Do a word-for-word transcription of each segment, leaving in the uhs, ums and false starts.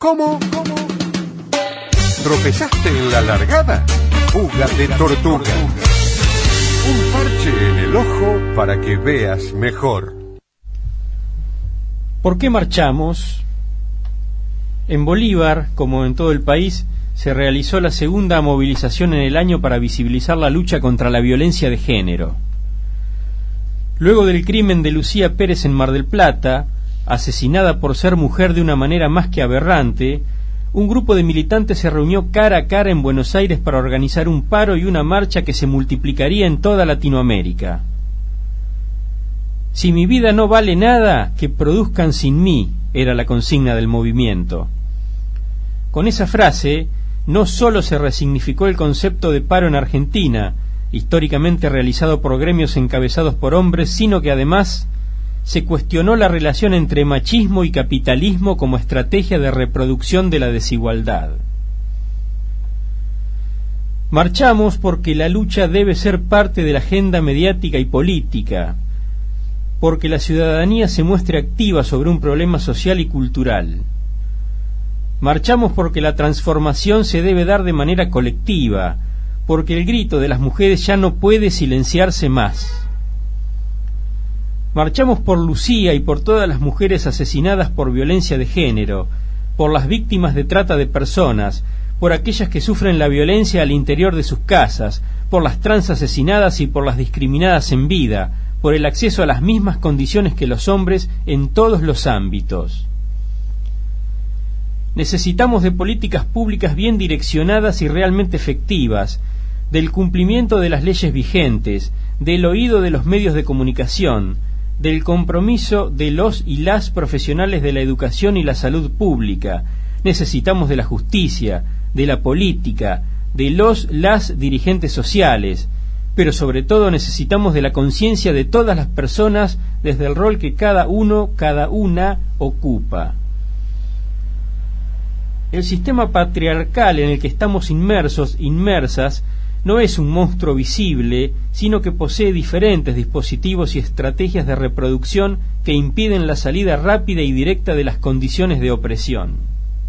¿Cómo? ¿Cómo? ¿Tropezaste en la largada? Fuga de tortuga. Un parche en el ojo para que veas mejor. ¿Por qué marchamos? En Bolívar, como en todo el país, se realizó la segunda movilización en el año para visibilizar la lucha contra la violencia de género. Luego del crimen de Lucía Pérez en Mar del Plata, asesinada por ser mujer de una manera más que aberrante, un grupo de militantes se reunió cara a cara en Buenos Aires para organizar un paro y una marcha que se multiplicaría en toda Latinoamérica. Si mi vida no vale nada, que produzcan sin mí, era la consigna del movimiento. Con esa frase, no sólo se resignificó el concepto de paro en Argentina, históricamente realizado por gremios encabezados por hombres, sino que además se cuestionó la relación entre machismo y capitalismo como estrategia de reproducción de la desigualdad. Marchamos porque la lucha debe ser parte de la agenda mediática y política, porque la ciudadanía se muestre activa sobre un problema social y cultural. Marchamos porque la transformación se debe dar de manera colectiva, porque el grito de las mujeres ya no puede silenciarse más. Marchamos por Lucía y por todas las mujeres asesinadas por violencia de género, por las víctimas de trata de personas, por aquellas que sufren la violencia al interior de sus casas, por las trans asesinadas y por las discriminadas en vida, por el acceso a las mismas condiciones que los hombres en todos los ámbitos. Necesitamos de políticas públicas bien direccionadas y realmente efectivas, del cumplimiento de las leyes vigentes, del oído de los medios de comunicación, del compromiso de los y las profesionales de la educación y la salud pública. Necesitamos de la justicia, de la política, de los las dirigentes sociales, pero sobre todo necesitamos de la conciencia de todas las personas desde el rol que cada uno, cada una ocupa. El sistema patriarcal en el que estamos inmersos, inmersas, no es un monstruo visible, sino que posee diferentes dispositivos y estrategias de reproducción que impiden la salida rápida y directa de las condiciones de opresión.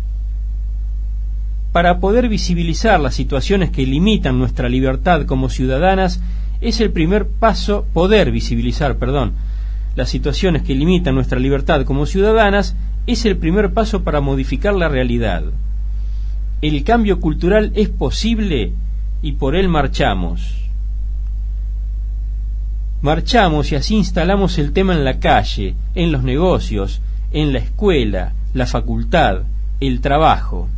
Para poder visibilizar las situaciones que limitan nuestra libertad como ciudadanas, es el primer paso, poder visibilizar, perdón, las situaciones que limitan nuestra libertad como ciudadanas, es el primer paso para modificar la realidad. El cambio cultural es posible y por él marchamos. Marchamos y así instalamos el tema en la calle, en los negocios, en la escuela, la facultad, el trabajo.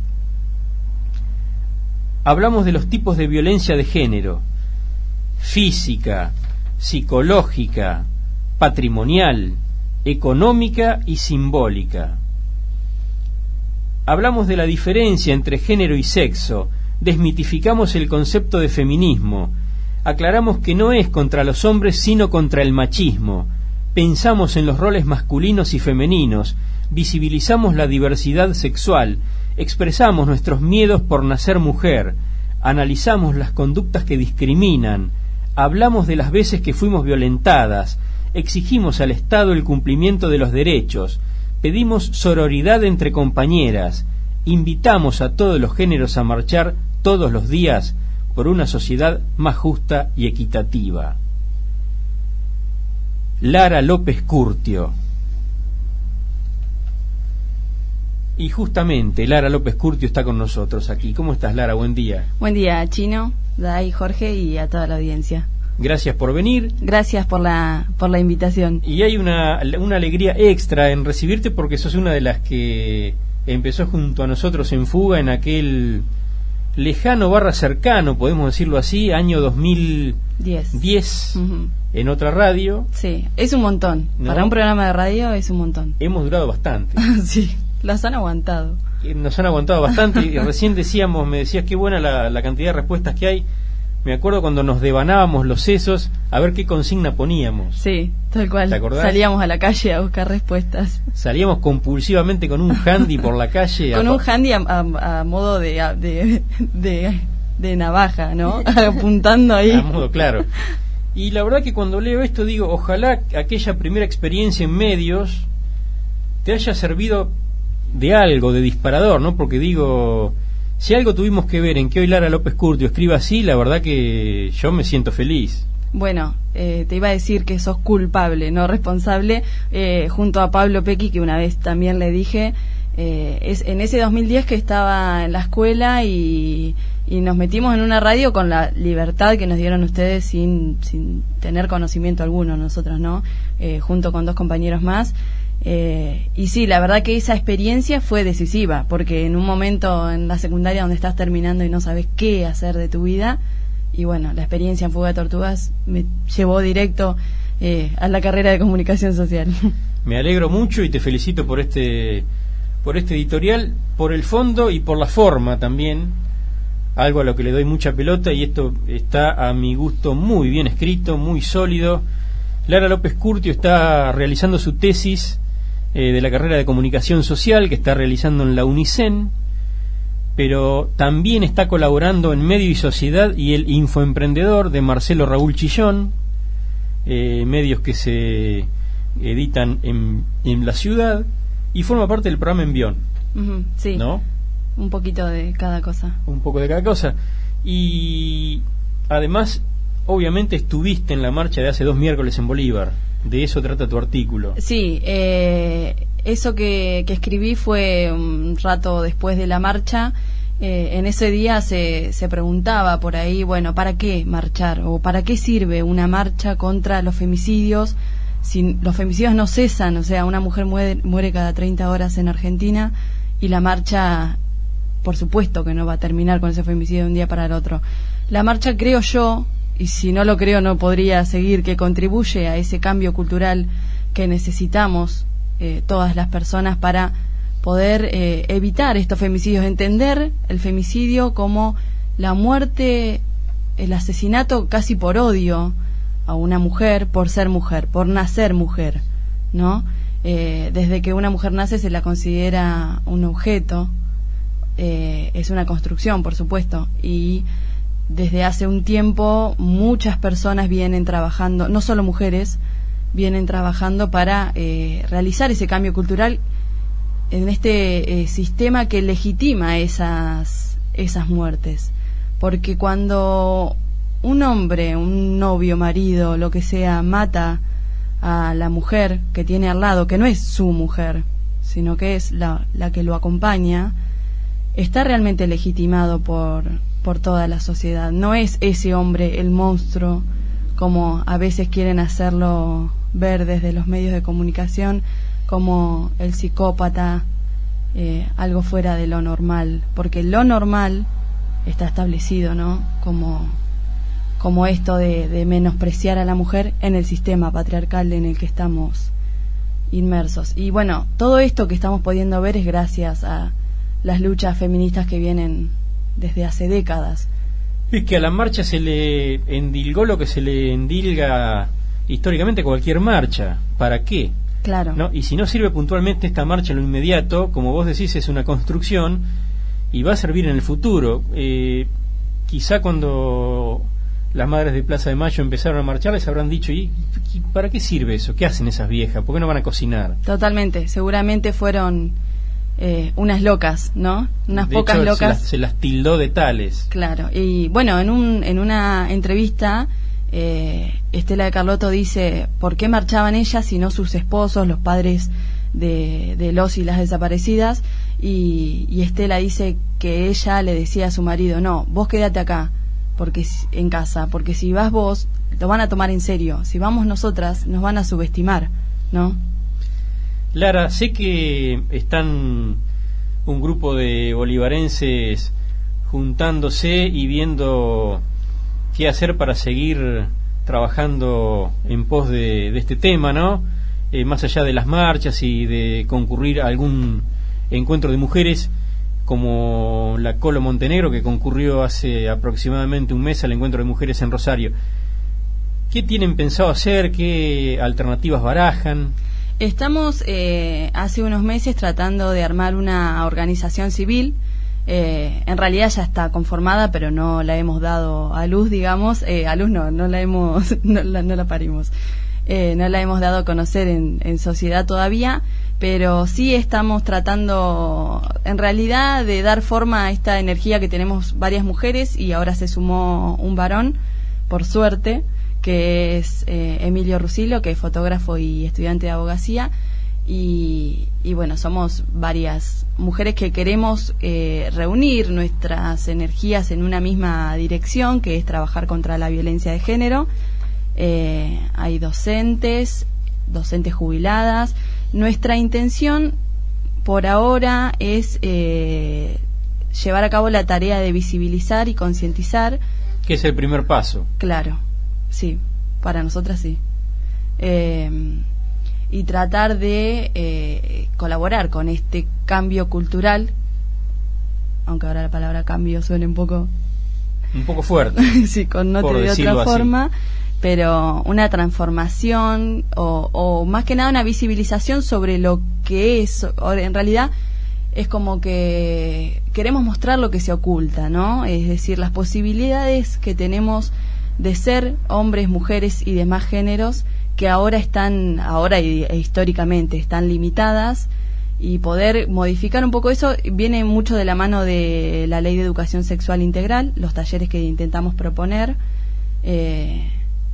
Hablamos de los tipos de violencia de género: física, psicológica, patrimonial, económica y simbólica. Hablamos de la diferencia entre género y sexo, desmitificamos el concepto de feminismo, aclaramos que no es contra los hombres sino contra el machismo, pensamos en los roles masculinos y femeninos, visibilizamos la diversidad sexual, expresamos nuestros miedos por nacer mujer, analizamos las conductas que discriminan, hablamos de las veces que fuimos violentadas, exigimos al Estado el cumplimiento de los derechos, pedimos sororidad entre compañeras, invitamos a todos los géneros a marchar todos los días por una sociedad más justa y equitativa. Lara López Curtio. Y justamente Lara López Curtio está con nosotros aquí. ¿Cómo estás, Lara? Buen día. Buen día, Chino, Dai, Jorge y a toda la audiencia. Gracias por venir. Gracias por la por la invitación. Y hay una, una alegría extra en recibirte porque sos una de las que empezó junto a nosotros en Fuga en aquel lejano barra cercano, podemos decirlo así, año dos mil diez, uh-huh. En otra radio. Sí, es un montón. ¿No? Para un programa de radio es un montón. Hemos durado bastante. Sí, las han aguantado. Nos han aguantado bastante y recién decíamos, me decías qué buena la, la cantidad de respuestas que hay. Me acuerdo cuando nos devanábamos los sesos a ver qué consigna poníamos. Sí, tal cual. ¿Te acordás? Salíamos a la calle a buscar respuestas. Salíamos compulsivamente con un handy por la calle. Con a... un handy a, a, a modo de, a, de, de, de navaja, ¿no? Apuntando ahí. A modo, claro. Y la verdad que cuando leo esto digo, ojalá aquella primera experiencia en medios te haya servido de algo, de disparador, ¿no? Porque digo, si algo tuvimos que ver en que hoy Lara López Curtio escriba así, la verdad que yo me siento feliz. Bueno, eh, te iba a decir que sos culpable, no responsable, eh, junto a Pablo Pequi, que una vez también le dije, eh, es en ese dos mil diez que estaba en la escuela y, y nos metimos en una radio con la libertad que nos dieron ustedes sin, sin tener conocimiento alguno, nosotros, ¿no? Eh, junto con dos compañeros más. Eh, y sí, la verdad que esa experiencia fue decisiva, porque en un momento en la secundaria donde estás terminando y no sabes qué hacer de tu vida, y bueno, la experiencia en Fuga de Tortugas me llevó directo eh, a la carrera de comunicación social. Me alegro mucho y te felicito por este por este editorial, por el fondo y por la forma también, algo a lo que le doy mucha pelota, y esto está a mi gusto muy bien escrito, muy sólido. Lara López Curtio está realizando su tesis eh, de la carrera de comunicación social, que está realizando en la UNICEN, pero también está colaborando en Medio y Sociedad y el Infoemprendedor de Marcelo Raúl Chillón, eh, medios que se editan en, en la ciudad, y forma parte del programa Envión. Uh-huh, sí, ¿no? Un poquito de cada cosa. Un poco de cada cosa. Y además, obviamente estuviste en la marcha de hace dos miércoles en Bolívar. De eso trata tu artículo. Sí, eh, eso que, que escribí fue un rato después de la marcha. Eh, en ese día se, se preguntaba por ahí, bueno, ¿para qué marchar? ¿O para qué sirve una marcha contra los femicidios? Si los femicidios no cesan, o sea, una mujer muere, muere cada treinta horas en Argentina, y la marcha, por supuesto que no va a terminar con ese femicidio de un día para el otro. La marcha, creo yo, y si no lo creo no podría seguir, que contribuye a ese cambio cultural que necesitamos eh, todas las personas para poder eh, evitar estos femicidios, entender el femicidio como la muerte, el asesinato casi por odio a una mujer por ser mujer, por nacer mujer, ¿no? Eh, desde que una mujer nace se la considera un objeto, eh, es una construcción, por supuesto, y desde hace un tiempo muchas personas vienen trabajando, no solo mujeres, vienen trabajando para eh, realizar ese cambio cultural en este eh, sistema que legitima esas, esas muertes. Porque cuando un hombre, un novio, marido, lo que sea, mata a la mujer que tiene al lado, que no es su mujer, sino que es la, la que lo acompaña, está realmente legitimado por, por toda la sociedad. No es ese hombre el monstruo, como a veces quieren hacerlo ver desde los medios de comunicación, como el psicópata, eh, algo fuera de lo normal, porque lo normal está establecido, ¿no? Como, como esto de, de menospreciar a la mujer en el sistema patriarcal en el que estamos inmersos. Y bueno, todo esto que estamos pudiendo ver es gracias a las luchas feministas que vienen desde hace décadas. Es que a la marcha se le endilgó lo que se le endilga históricamente a cualquier marcha. ¿Para qué? Claro. ¿No? Y si no sirve puntualmente esta marcha en lo inmediato, como vos decís, es una construcción y va a servir en el futuro. Eh, quizá cuando las madres de Plaza de Mayo empezaron a marchar les habrán dicho, ¿y para qué sirve eso? ¿Qué hacen esas viejas? ¿Por qué no van a cocinar? Totalmente, seguramente fueron eh, unas locas, ¿no? Unas de pocas hecho, locas. Se las, se las tildó de tales. Claro, y bueno, en, un, en una entrevista eh, Estela de Carlotto dice, ¿por qué marchaban ellas y no sus esposos, los padres de, de los y las desaparecidas? Y, y Estela dice que ella le decía a su marido, no, vos quédate acá, porque en casa, porque si vas vos, lo van a tomar en serio, si vamos nosotras, nos van a subestimar, ¿no? Lara, sé que están un grupo de bolivarenses juntándose y viendo qué hacer para seguir trabajando en pos de, de este tema, ¿no? Eh, más allá de las marchas y de concurrir a algún encuentro de mujeres, como la Colo Montenegro, que concurrió hace aproximadamente un mes al encuentro de mujeres en Rosario. ¿Qué tienen pensado hacer? ¿Qué alternativas barajan? Estamos eh, hace unos meses tratando de armar una organización civil. Eh, en realidad ya está conformada, pero no la hemos dado a luz, digamos. Eh, a luz no, no la hemos, no la, no la parimos. eh, no la hemos dado a conocer en, en sociedad todavía, pero sí estamos tratando en realidad de dar forma a esta energía que tenemos varias mujeres, y ahora se sumó un varón, por suerte, que es eh, Emilio Rusilo, que es fotógrafo y estudiante de abogacía, y, y bueno, somos varias mujeres que queremos eh, reunir nuestras energías en una misma dirección, que es trabajar contra la violencia de género. Eh, hay docentes, docentes jubiladas. Nuestra intención por ahora es eh, llevar a cabo la tarea de visibilizar y concientizar. Que es el primer paso. Claro, sí, para nosotras sí. Eh, y tratar de eh, colaborar con este cambio cultural, aunque ahora la palabra cambio suene un poco... Un poco fuerte. Sí, connote de otra forma, así. Pero una transformación o, o más que nada una visibilización sobre lo que es. En realidad es como que queremos mostrar lo que se oculta, ¿no? Es decir, las posibilidades que tenemos de ser hombres, mujeres y demás géneros que ahora están, ahora y, e históricamente están limitadas, y poder modificar un poco eso viene mucho de la mano de la Ley de Educación Sexual Integral, los talleres que intentamos proponer eh,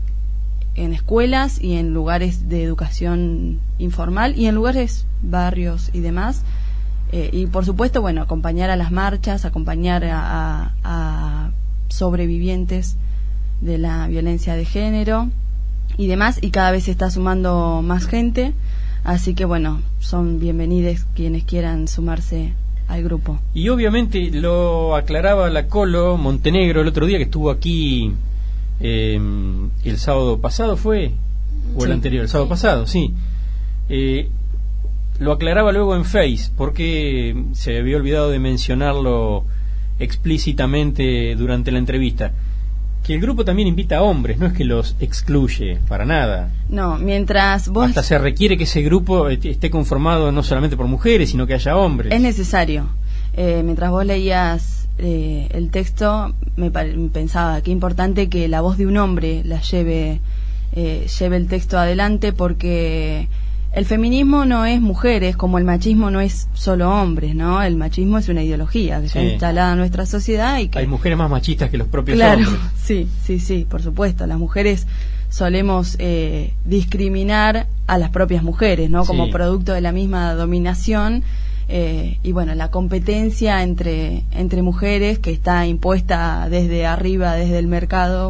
en escuelas y en lugares de educación informal y en lugares, barrios y demás. Eh, y por supuesto, bueno, acompañar a las marchas, acompañar a, a, a sobrevivientes de la violencia de género y demás, y cada vez se está sumando más gente, así que bueno, son bienvenidos quienes quieran sumarse al grupo. Y obviamente lo aclaraba la Colo Montenegro el otro día, que estuvo aquí eh, el sábado pasado, ¿fue? ¿O sí, el anterior? El sábado sí. pasado, sí. Eh, lo aclaraba luego en Face, porque se había olvidado de mencionarlo explícitamente durante la entrevista, que el grupo también invita a hombres, no es que los excluye para nada. No, mientras vos... Hasta se requiere que ese grupo esté conformado no solamente por mujeres, sino que haya hombres. Es necesario. Eh, mientras vos leías eh, el texto, me pensaba qué importante que la voz de un hombre la lleve, eh, lleve el texto adelante, porque el feminismo no es mujeres, como el machismo no es solo hombres, ¿no? El machismo es una ideología que sí. está instalada en nuestra sociedad y que... Hay mujeres más machistas que los propios claro, hombres. Sí, sí, sí, por supuesto. Las mujeres solemos eh, discriminar a las propias mujeres, ¿no? Como sí. producto de la misma dominación. Eh, y bueno, la competencia entre, entre mujeres que está impuesta desde arriba, desde el mercado,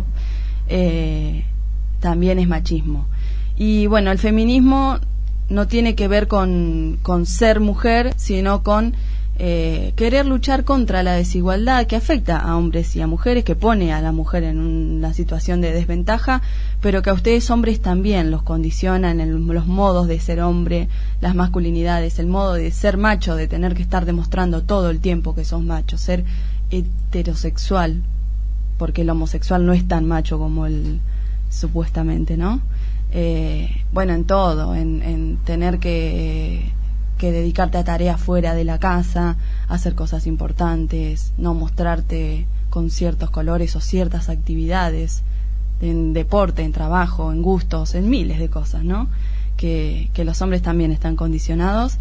eh, también es machismo. Y bueno, el feminismo no tiene que ver con, con ser mujer, sino con eh, querer luchar contra la desigualdad que afecta a hombres y a mujeres, que pone a la mujer en una situación de desventaja, pero que a ustedes hombres también los condicionan en los modos de ser hombre, las masculinidades, el modo de ser macho, de tener que estar demostrando todo el tiempo que sos macho, ser heterosexual, porque el homosexual no es tan macho como el supuestamente, ¿no? Eh, bueno, en todo, en, en tener que, que dedicarte a tareas fuera de la casa, hacer cosas importantes, no mostrarte con ciertos colores o ciertas actividades, en deporte, en trabajo, en gustos, en miles de cosas, ¿no? Que, que los hombres también están condicionados,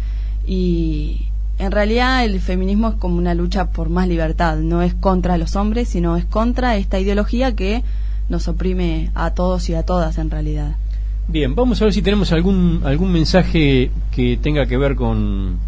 y en realidad el feminismo es como una lucha por más libertad, no es contra los hombres, sino es contra esta ideología que nos oprime a todos y a todas en realidad. Bien, vamos a ver si tenemos algún algún mensaje que tenga que ver con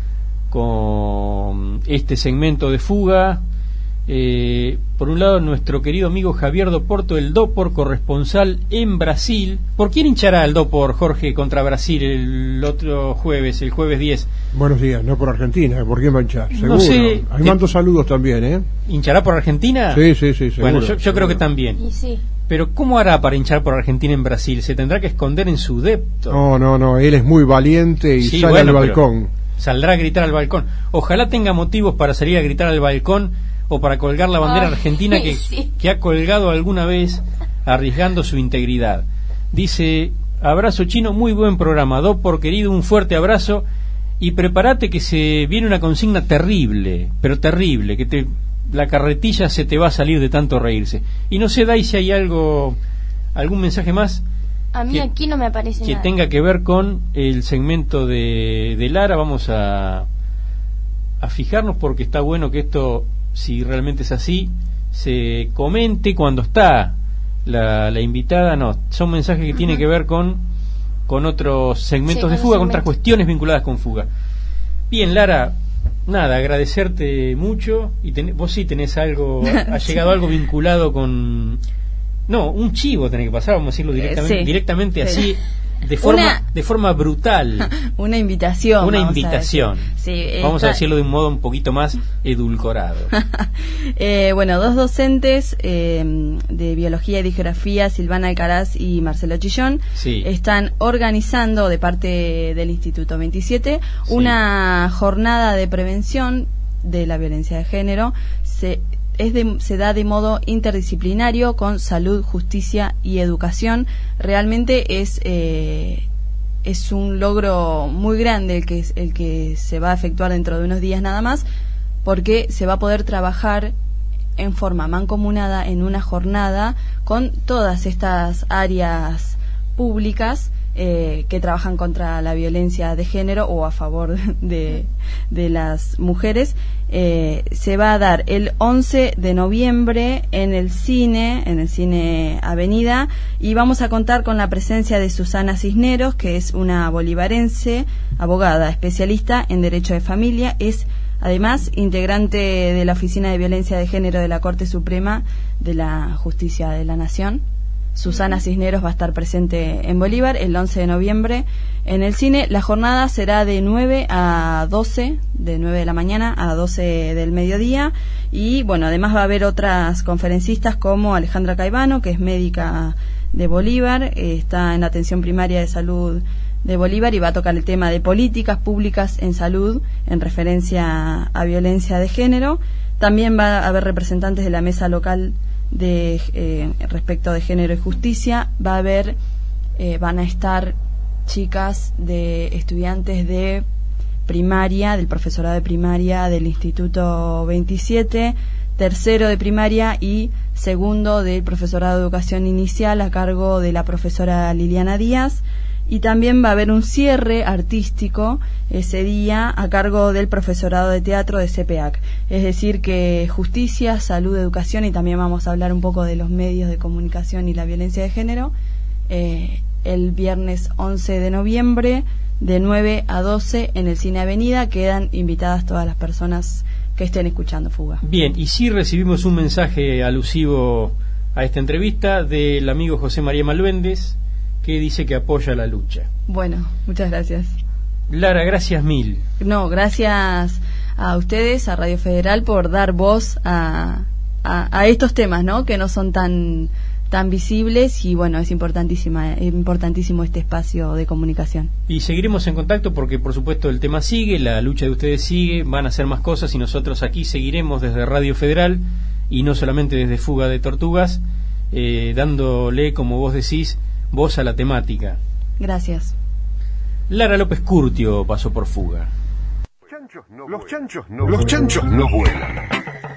con este segmento de Fuga. Eh, por un lado, nuestro querido amigo Javier Doporto, el Dopor corresponsal en Brasil. ¿Por quién hinchará el Dopor, Jorge, contra Brasil el otro jueves, el jueves diez? Buenos días, no por Argentina, ¿por quién va a hinchar? Seguro. No sé, Ahí mando saludos también, ¿eh? ¿Hinchará por Argentina? Sí, sí, sí, seguro. Bueno, yo, yo seguro. creo que también. Y sí. Pero ¿cómo hará para hinchar por Argentina en Brasil? ¿Se tendrá que esconder en su depto? No, no, no, él es muy valiente y sí, sale bueno, al balcón. Saldrá a gritar al balcón. Ojalá tenga motivos para salir a gritar al balcón o para colgar la bandera Ay, argentina que, sí. que ha colgado alguna vez arriesgando su integridad. Dice: abrazo chino, muy buen programa. Dopor querido, un fuerte abrazo y prepárate que se viene una consigna terrible, pero terrible, que te... la carretilla se te va a salir de tanto reírse. Y no sé, Dai, si hay algo, algún mensaje más. A mí que, aquí no me aparece que nada. tenga que ver con el segmento de, de Lara. Vamos a, a fijarnos, porque está bueno que esto, si realmente es así, se comente cuando está la, la invitada. No, son mensajes que uh-huh. tienen que ver con, con otros segmentos sí, de fuga, con otras cuestiones vinculadas con fuga. Bien, Lara, nada, agradecerte mucho. Y ten, vos sí tenés algo, ha llegado algo vinculado con... No, un chivo tenés que pasar, vamos a decirlo directamente, eh, sí, directamente sí. así, de forma una, de forma brutal. Una invitación. Una invitación. A sí, vamos está... a decirlo de un modo un poquito más edulcorado. eh, bueno, dos docentes eh, de biología y de geografía, Silvana Alcaraz y Marcelo Chillón, sí. están organizando de parte del Instituto veintisiete sí. una jornada de prevención de la violencia de género. Se Es de, se da de modo interdisciplinario con salud, justicia y educación. Realmente es eh, es un logro muy grande el que el que se va a efectuar dentro de unos días nada más, porque se va a poder trabajar en forma mancomunada en una jornada con todas estas áreas públicas Eh, que trabajan contra la violencia de género o a favor de, de las mujeres. Eh, se va a dar el once de noviembre en el cine, en el cine Avenida, y vamos a contar con la presencia de Susana Cisneros, que es una bolivarense, abogada, especialista en derecho de familia, es además integrante de la Oficina de Violencia de Género de la Corte Suprema de la Justicia de la Nación. Susana Cisneros va a estar presente en Bolívar el once de noviembre en el cine. La jornada será de nueve a doce, de nueve de la mañana a doce del mediodía. Y bueno, además va a haber otras conferencistas como Alejandra Caivano, que es médica de Bolívar, eh, está en atención primaria de salud de Bolívar y va a tocar el tema de políticas públicas en salud en referencia a violencia de género. También va a haber representantes de la mesa local de eh, respecto de género y justicia. Va a haber eh, van a estar chicas de estudiantes de primaria, del profesorado de primaria del Instituto veintisiete, tercero de primaria y segundo del profesorado de educación inicial a cargo de la profesora Liliana Díaz. Y también va a haber un cierre artístico ese día a cargo del profesorado de teatro de C P A C. Es decir, que justicia, salud, educación, y también vamos a hablar un poco de los medios de comunicación y la violencia de género, eh, el viernes once de noviembre de nueve a doce en el Cine Avenida. Quedan invitadas todas las personas que estén escuchando Fuga. Bien, y sí recibimos un mensaje alusivo a esta entrevista del amigo José María Malvéndez, que dice que apoya la lucha. Bueno, muchas gracias. Lara, gracias mil. No, gracias a ustedes, a Radio Federal, por dar voz a, a, a estos temas, ¿no? Que no son tan tan visibles, y bueno, es importantísima, es importantísimo este espacio de comunicación. Y seguiremos en contacto porque por supuesto el tema sigue, la lucha de ustedes sigue, van a hacer más cosas y nosotros aquí seguiremos desde Radio Federal y no solamente desde Fuga de Tortugas, eh, dándole, como vos decís, voz a la temática. Gracias. Lara López Curtio pasó por Fuga. Los chanchos no, los chanchos no vuelan.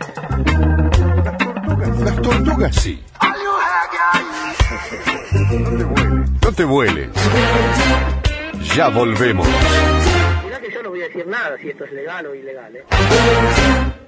Las tortugas sí. No te vueles. Ya volvemos. Mirá que yo no voy a decir nada si esto es legal o ilegal, ¿eh?